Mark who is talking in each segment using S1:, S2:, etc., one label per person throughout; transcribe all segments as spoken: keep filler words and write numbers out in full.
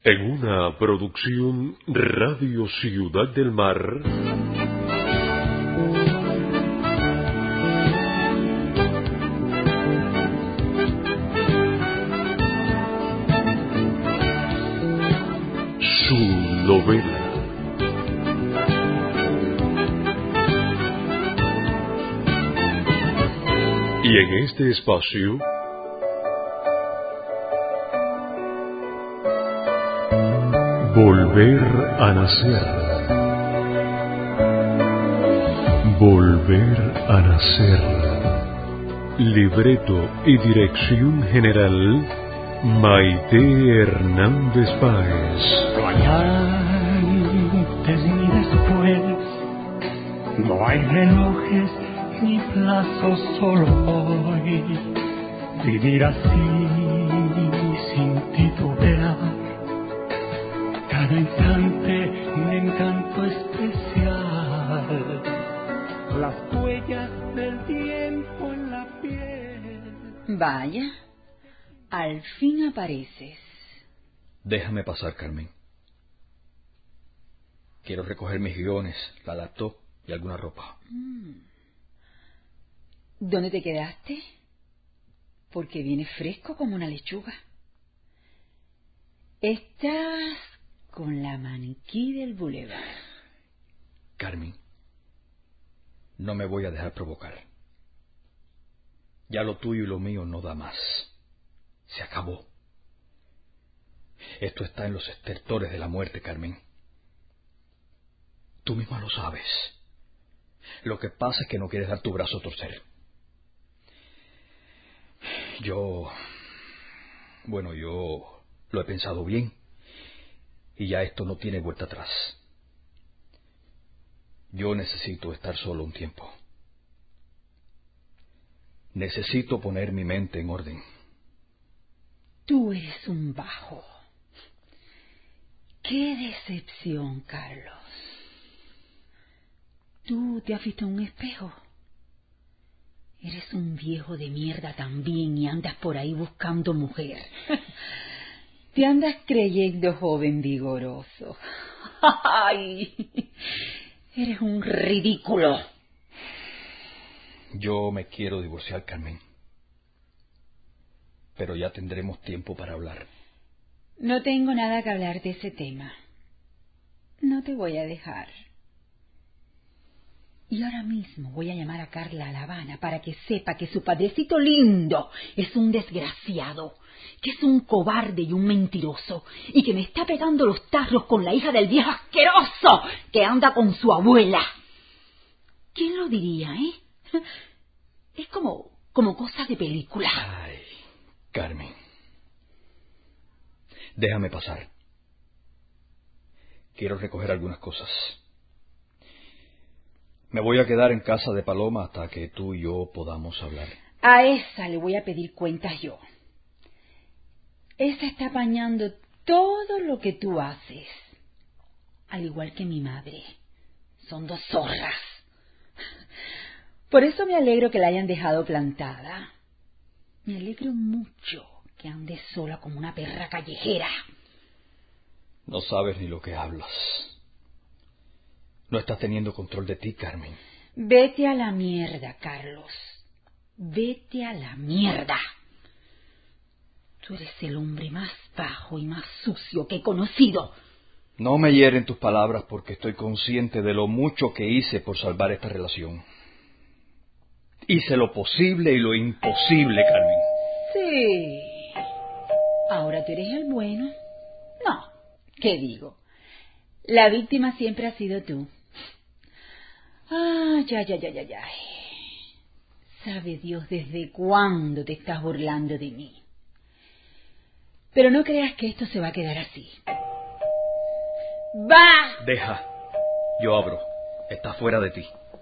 S1: En una producción Radio Ciudad del Mar. Su novela. Y en este espacio Volver a nacer. Volver a nacer. Libreto y dirección general Maite Hernández Páez.
S2: No hay antes ni después, no hay relojes ni plazos, solo hoy. Vivir así sin titubear, cada instante un encanto especial, las huellas del tiempo en la piel.
S3: Vaya, al fin apareces.
S4: Déjame pasar, Carmen. Quiero recoger mis guiones, la laptop y alguna ropa.
S3: Mm. ¿Dónde te quedaste? Porque viene fresco como una lechuga. Estás con la maniquí del bulevar.
S4: Carmen, no me voy a dejar provocar. Ya lo tuyo y lo mío no da más. Se acabó. Esto está en los estertores de la muerte, Carmen. Tú misma lo sabes. Lo que pasa es que no quieres dar tu brazo a torcer. Yo... Bueno, yo lo he pensado bien. Y ya esto no tiene vuelta atrás. Yo necesito estar solo un tiempo. Necesito poner mi mente en orden.
S3: Tú eres un bajo. ¡Qué decepción, Carlos! ¿Tú te has visto en un espejo? Eres un viejo de mierda también y andas por ahí buscando mujer. Te andas creyendo joven vigoroso. ¡Ay! Eres un ridículo.
S4: Yo me quiero divorciar, Carmen. Pero ya tendremos tiempo para hablar.
S3: No tengo nada que hablar de ese tema. No te voy a dejar. Y ahora mismo voy a llamar a Carla a La Habana para que sepa que su padrecito lindo es un desgraciado, que es un cobarde y un mentiroso, y que me está pegando los tarros con la hija del viejo asqueroso que anda con su abuela. ¿Quién lo diría, eh? Es como, como cosa de película.
S4: Ay, Carmen. Déjame pasar. Quiero recoger algunas cosas. Me voy a quedar en casa de Paloma hasta que tú y yo podamos hablar.
S3: A esa le voy a pedir cuentas yo. Esa está apañando todo lo que tú haces. Al igual que mi madre. Son dos zorras. Por eso me alegro que la hayan dejado plantada. Me alegro mucho que ande sola como una perra callejera.
S4: No sabes ni lo que hablas. No estás teniendo control de ti, Carmen.
S3: Vete a la mierda, Carlos. Vete a la mierda. Tú eres el hombre más bajo y más sucio que he conocido.
S4: No me hieren tus palabras porque estoy consciente de lo mucho que hice por salvar esta relación. Hice lo posible y lo imposible, Carmen.
S3: Sí. ¿Ahora tú eres el bueno? No. ¿Qué digo? La víctima siempre ha sido tú. Ah, ya, ya, ya, ya, ya. Sabe Dios desde cuándo te estás burlando de mí. Pero no creas que esto se va a quedar así. ¡Va!
S4: Deja. Yo abro. Está fuera de ti.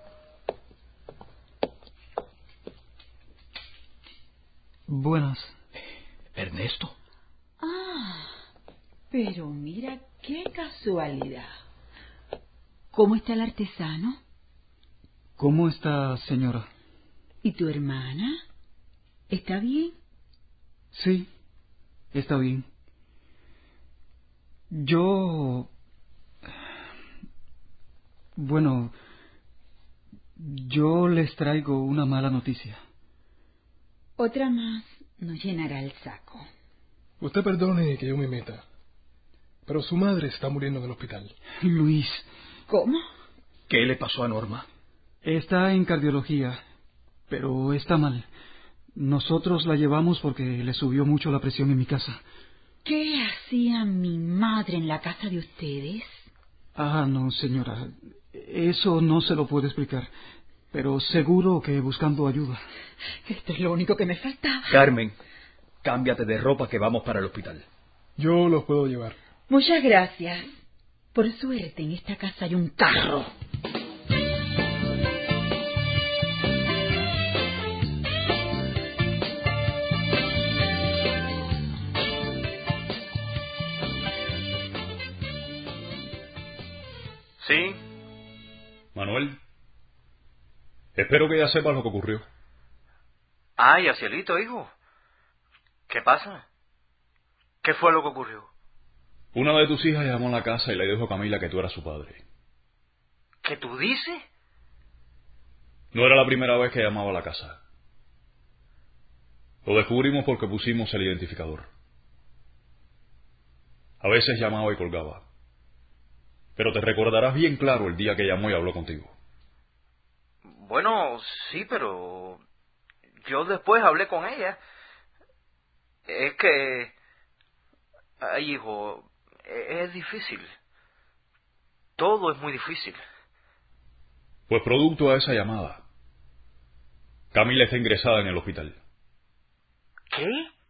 S5: Buenas.
S4: ¿Ernesto?
S3: Ah, pero mira qué casualidad. ¿Cómo está el artesano?
S5: ¿Cómo está, señora?
S3: ¿Y tu hermana? ¿Está bien?
S5: Sí, está bien. Yo... Bueno, yo les traigo una mala noticia.
S3: Otra más nos llenará el saco.
S6: Usted perdone que yo me meta, pero su madre está muriendo en el hospital.
S5: Luis.
S3: ¿Cómo?
S4: ¿Qué le pasó a Norma?
S5: Está en cardiología, pero está mal. Nosotros la llevamos porque le subió mucho la presión en mi casa.
S3: ¿Qué hacía mi madre en la casa de ustedes?
S5: Ah, no, señora. Eso no se lo puedo explicar. Pero seguro que buscando ayuda.
S3: Esto es lo único que me faltaba.
S4: Carmen, cámbiate de ropa que vamos para el hospital.
S6: Yo los puedo llevar.
S3: Muchas gracias. Por suerte en esta casa hay un carro.
S7: ¿Sí?
S1: Manuel, espero que ya sepas lo que ocurrió.
S7: Ay, Acielito, hijo. ¿Qué pasa? ¿Qué fue lo que ocurrió?
S1: Una de tus hijas llamó a la casa y le dijo a Camila que tú eras su padre.
S7: ¿Qué tú dices?
S1: No era la primera vez que llamaba a la casa. Lo descubrimos porque pusimos el identificador. A veces llamaba y colgaba. Pero te recordarás bien claro el día que llamó y habló contigo.
S7: Bueno, sí, pero yo después hablé con ella. Es que... Ay, hijo, es difícil. Todo es muy difícil.
S1: Pues producto a esa llamada, Camila está ingresada en el hospital.
S7: ¿Qué?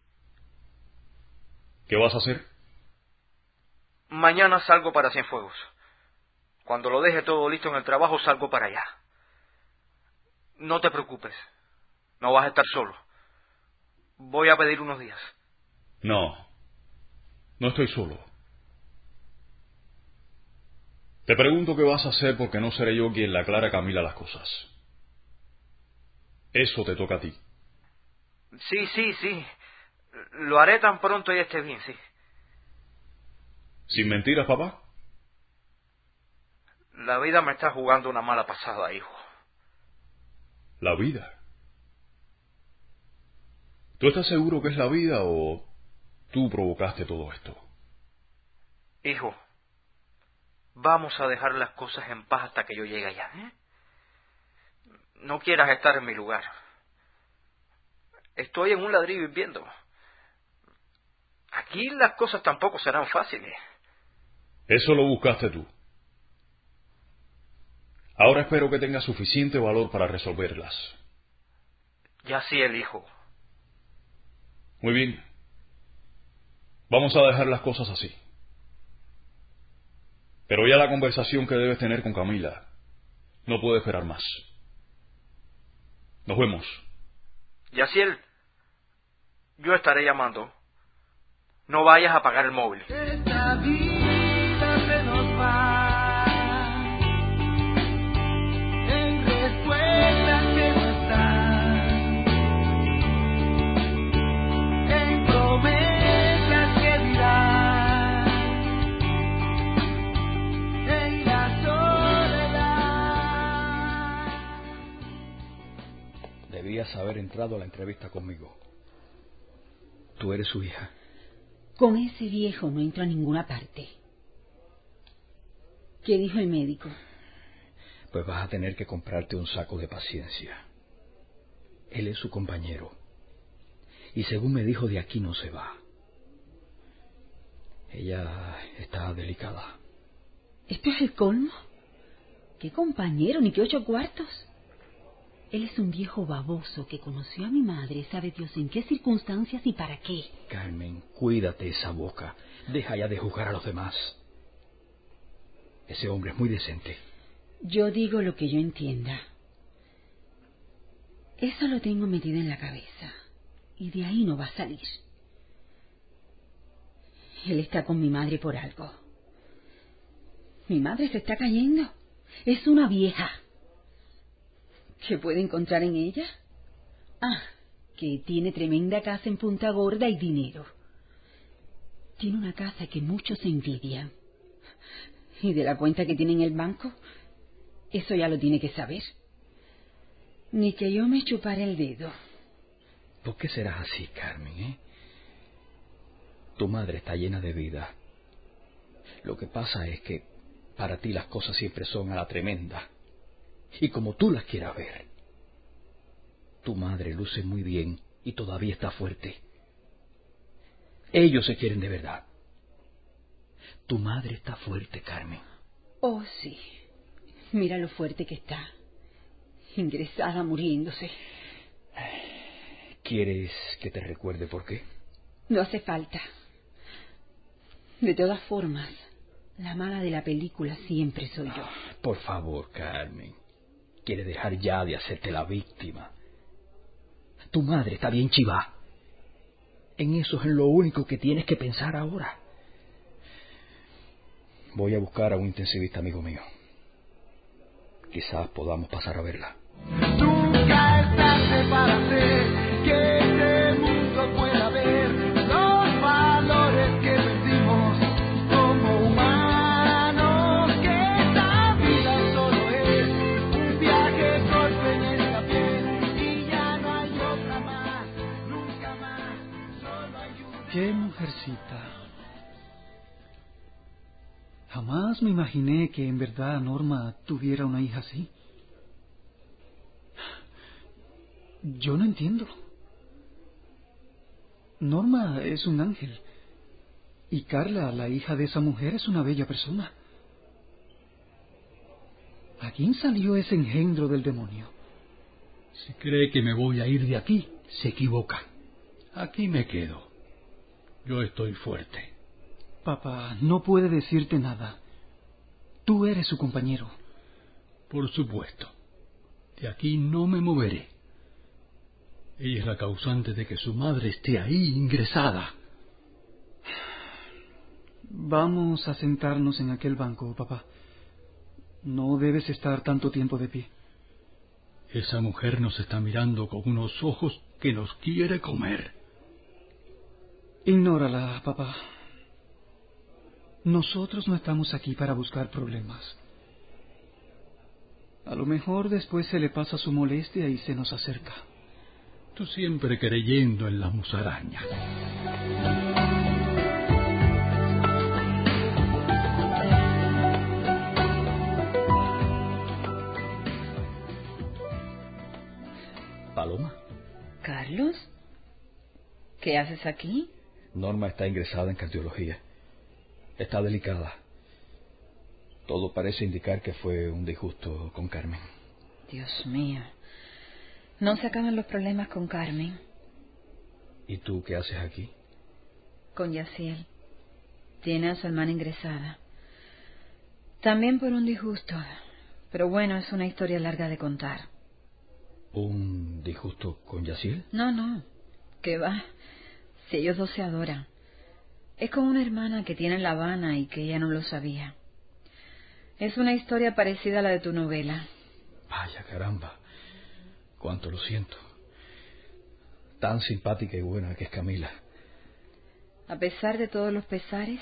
S1: ¿Qué vas a hacer?
S7: Mañana salgo para Cienfuegos. Cuando lo deje todo listo en el trabajo, salgo para allá. No te preocupes. No vas a estar solo. Voy a pedir unos días.
S1: No. No estoy solo. Te pregunto qué vas a hacer porque no seré yo quien le aclare a Camila las cosas. Eso te toca a ti.
S7: Sí, sí, sí. Lo haré tan pronto ella esté bien, sí.
S1: ¿Sin mentiras, papá?
S7: La vida me está jugando una mala pasada, hijo.
S1: La vida. ¿Tú estás seguro que es la vida o tú provocaste todo esto?
S7: Hijo, vamos a dejar las cosas en paz hasta que yo llegue allá, ¿eh? No quieras estar en mi lugar. Estoy en un ladrillo hirviendo. Aquí las cosas tampoco serán fáciles.
S1: Eso lo buscaste tú. Ahora espero que tengas suficiente valor para resolverlas.
S7: Ya sí, el hijo.
S1: Muy bien. Vamos a dejar las cosas así. Pero ya la conversación que debes tener con Camila no puede esperar más. Nos vemos.
S7: Yaciel, yo estaré llamando. No vayas a apagar el móvil.
S8: Esta vida se nos va en respuestas que no están, en promesas que dirán, en la soledad.
S4: Debías haber entrado a la entrevista conmigo. Tú eres su hija.
S3: Con ese viejo no entro a ninguna parte. ¿Qué dijo el médico?
S4: Pues vas a tener que comprarte un saco de paciencia. Él es su compañero. Y según me dijo, de aquí no se va. Ella está delicada.
S3: ¿Esto es el colmo? ¿Qué compañero, ni qué ocho cuartos? Él es un viejo baboso que conoció a mi madre, sabe Dios en qué circunstancias y para qué.
S4: Carmen, cuídate esa boca. Deja ya de juzgar a los demás. Ese hombre es muy decente.
S3: Yo digo lo que yo entienda. Eso lo tengo metido en la cabeza. Y de ahí no va a salir. Él está con mi madre por algo. Mi madre se está cayendo. Es una vieja. ¿Qué puede encontrar en ella? Ah, que tiene tremenda casa en Punta Gorda y dinero. Tiene una casa que muchos envidian. Y de la cuenta que tiene en el banco, eso ya lo tiene que saber. Ni que yo me chupara el dedo.
S4: ¿Por qué serás así, Carmen, eh? Tu madre está llena de vida. Lo que pasa es que para ti las cosas siempre son a la tremenda. Y como tú las quieras ver. Tu madre luce muy bien y todavía está fuerte. Ellos se quieren de verdad. Tu madre está fuerte, Carmen.
S3: Oh, sí. Mira lo fuerte que está. Ingresada, muriéndose.
S4: ¿Quieres que te recuerde por qué?
S3: No hace falta. De todas formas, la mala de la película siempre soy yo.
S4: Por favor, Carmen. ¿Quieres dejar ya de hacerte la víctima? Tu madre está bien chivá. En eso es lo único que tienes que pensar ahora. Voy a buscar a un intensivista amigo mío. Quizás podamos pasar a verla.
S8: Nunca es tarde para hacer que este mundo pueda ver los valores que perdimos como humanos. Que esta vida solo es un viaje corto en esta piel y ya no hay otra más, nunca más, solo hay una.
S5: ¡Qué mujercita! Jamás me imaginé que en verdad Norma tuviera una hija así. Yo no entiendo. Norma es un ángel. Y Carla, la hija de esa mujer, es una bella persona. ¿A quién salió ese engendro del demonio?
S9: Si cree que me voy a ir de aquí, se equivoca. Aquí me quedo. Yo estoy fuerte.
S5: Papá, no puede decirte nada. Tú eres su compañero.
S9: Por supuesto. De aquí no me moveré. Ella es la causante de que su madre esté ahí ingresada.
S5: Vamos a sentarnos en aquel banco, papá. No debes estar tanto tiempo de pie.
S9: Esa mujer nos está mirando con unos ojos que nos quiere comer.
S5: Ignórala, papá. Nosotros no estamos aquí para buscar problemas. A lo mejor después se le pasa su molestia y se nos acerca.
S9: Tú siempre creyendo en las musarañas.
S4: Paloma.
S3: ¿Carlos? ¿Qué haces aquí?
S4: Norma está ingresada en cardiología. Está delicada. Todo parece indicar que fue un disgusto con Carmen.
S3: Dios mío. No se acaban los problemas con Carmen.
S4: ¿Y tú qué haces aquí?
S3: Con Yaciel. Tiene a su hermana ingresada. También por un disgusto. Pero bueno, es una historia larga de contar.
S4: ¿Un disgusto con Yaciel?
S3: No, no. ¿Qué va? Si ellos dos se adoran. Es como una hermana que tiene en La Habana y que ella no lo sabía. Es una historia parecida a la de tu novela.
S4: Vaya, caramba. Cuánto lo siento. Tan simpática y buena que es Camila.
S3: A pesar de todos los pesares,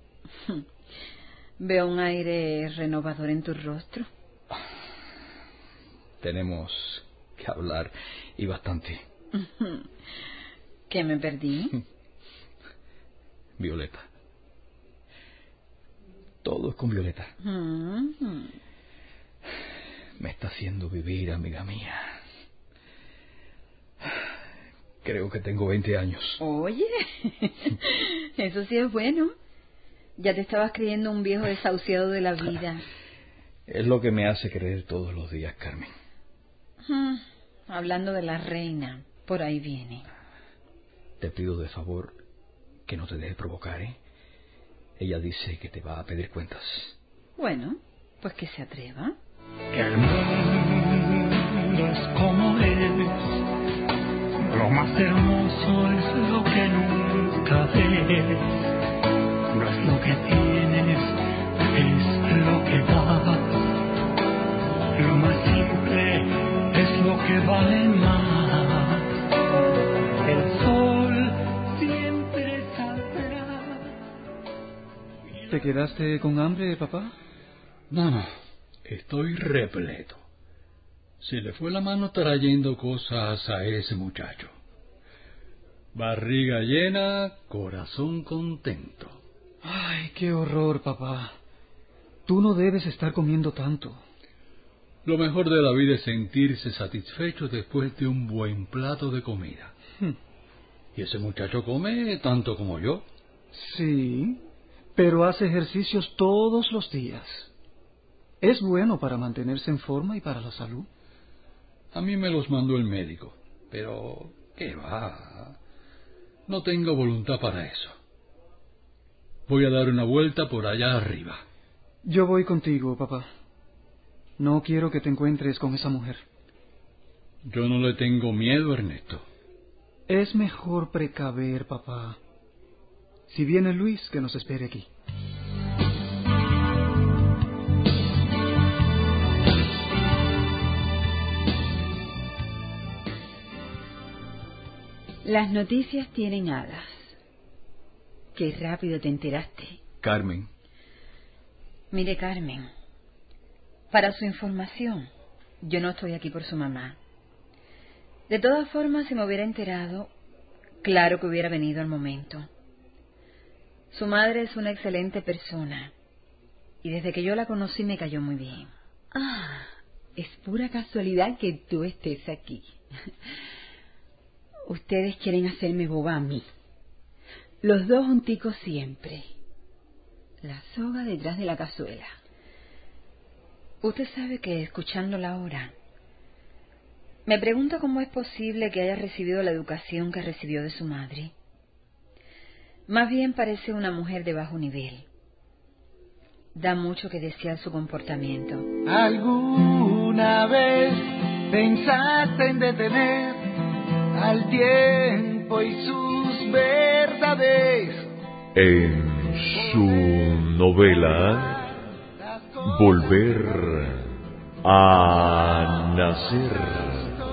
S3: veo un aire renovador en tu rostro.
S4: Tenemos que hablar, y bastante.
S3: ¿Qué me perdí?
S4: Violeta. Todo es con Violeta.
S3: Mm-hmm.
S4: Me está haciendo vivir, amiga mía. Creo que tengo veinte años.
S3: Oye, eso sí es bueno. Ya te estabas creyendo un viejo desahuciado de la vida.
S4: Es lo que me hace creer todos los días, Carmen.
S3: Hmm, hablando de la reina, por ahí viene.
S4: Te pido de favor que no te deje provocar, ¿eh? Ella dice que te va a pedir cuentas.
S3: Bueno, pues que se atreva.
S2: Que el mundo es como es. Lo más hermoso es lo que nunca ves. No es lo que tienes, es lo que das. Lo más simple es lo que vale más. El sol siempre saldrá
S5: ¿Te quedaste con hambre, papá?
S9: No, no, estoy repleto. Se le fue la mano trayendo cosas a ese muchacho. Barriga llena, corazón contento.
S5: Ay, qué horror, papá. Tú no debes estar comiendo tanto.
S9: Lo mejor de la vida es sentirse satisfecho después de un buen plato de comida.
S5: Hmm.
S9: Y ese muchacho come tanto como yo.
S5: Sí, pero hace ejercicios todos los días. Es bueno para mantenerse en forma y para la salud.
S9: A mí me los mandó el médico, pero ¿qué va? No tengo voluntad para eso. Voy a dar una vuelta por allá arriba.
S5: Yo voy contigo, papá. No quiero que te encuentres con esa mujer.
S9: Yo no le tengo miedo, Ernesto.
S5: Es mejor precaver, papá. Si viene Luis, que nos espere aquí.
S3: Las noticias tienen alas. Qué rápido te enteraste.
S4: Carmen.
S3: Mire, Carmen, para su información, yo no estoy aquí por su mamá. De todas formas, si me hubiera enterado, claro que hubiera venido al momento. Su madre es una excelente persona, y desde que yo la conocí me cayó muy bien. Ah, es pura casualidad que tú estés aquí. Ustedes quieren hacerme boba a mí. Los dos junticos siempre. La soga detrás de la cazuela. Usted sabe que, escuchándola ahora, me pregunta cómo es posible que haya recibido la educación que recibió de su madre. Más bien parece una mujer de bajo nivel. Da mucho que desear su comportamiento.
S8: ¿Alguna vez pensaste en detener al tiempo y sus verdades?
S10: En su novela Volver a Nacer,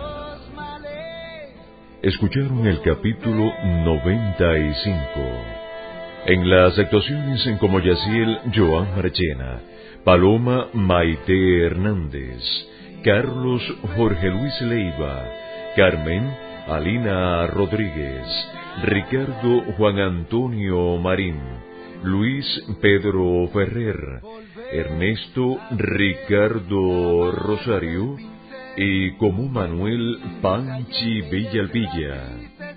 S10: escucharon el capítulo noventa y cinco. En las actuaciones en como Yaciel, Joan Marchena, Paloma Maite Hernández, Carlos Jorge Luis Leiva, Carmen Alina Rodríguez, Ricardo Juan Antonio Marín, Luis Pedro Ferrer, Ernesto Ricardo Rosario y como Manuel Panchi Villalvilla.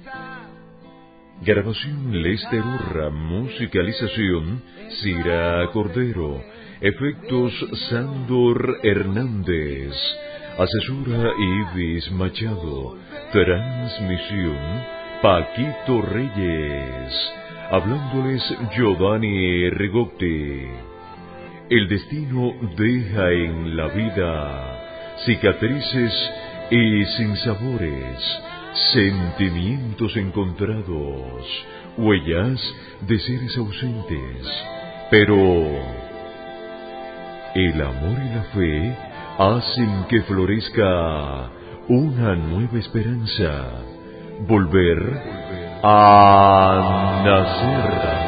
S10: Grabación Lester Urra, musicalización Cira Cordero, efectos Sándor Hernández, asesora Ibis Machado, transmisión Paquito Reyes, hablándoles Giovanni Rigotti. El destino deja en la vida cicatrices y sinsabores, sentimientos encontrados, huellas de seres ausentes, pero el amor y la fe hacen que florezca una nueva esperanza, volver a nacer.